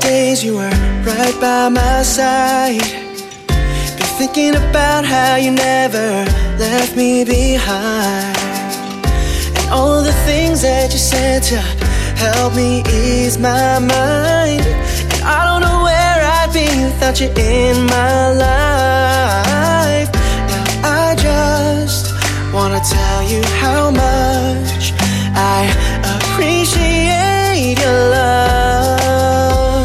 days you were right by my side. Been thinking about how you never left me behind, and all of the things that you said to help me ease my mind. And I don't know where I'd be without you in my life. Now I just wanna tell you how much I appreciate your love.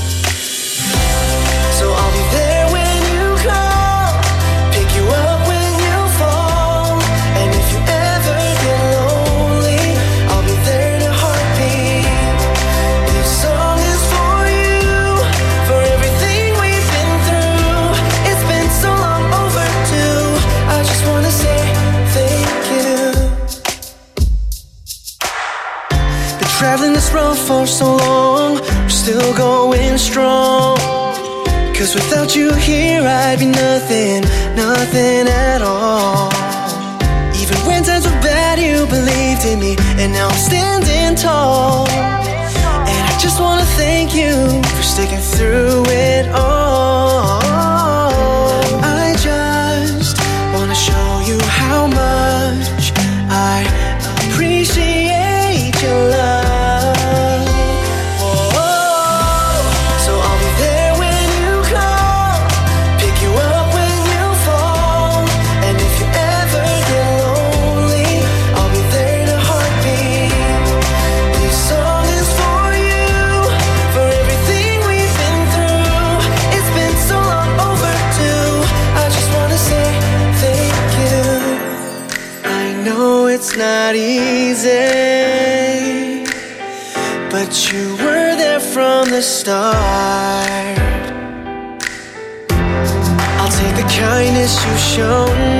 So I'll be there when you call, pick you up when you fall, and if you ever get lonely, I'll be there in a heartbeat. This song is for you, for everything we've been through. It's been so long overdue. I just wanna say thank you. Been traveling this road for so long, we're still going strong. 'Cause without you here I'd be nothing, nothing at all. Even when times were bad you believed in me, and now I'm standing tall. And I just wanna thank you for sticking through it all. I just wanna show you how much I appreciate your love. Whoa. So I'll be there when you call, pick you up when you fall, and if you ever get lonely, I'll be there in a heartbeat. This song is for you, for everything we've been through. It's been so long overdue. I just wanna say thank you. I know it's not easy, but you were there from the start. I'll take the kindness you've shown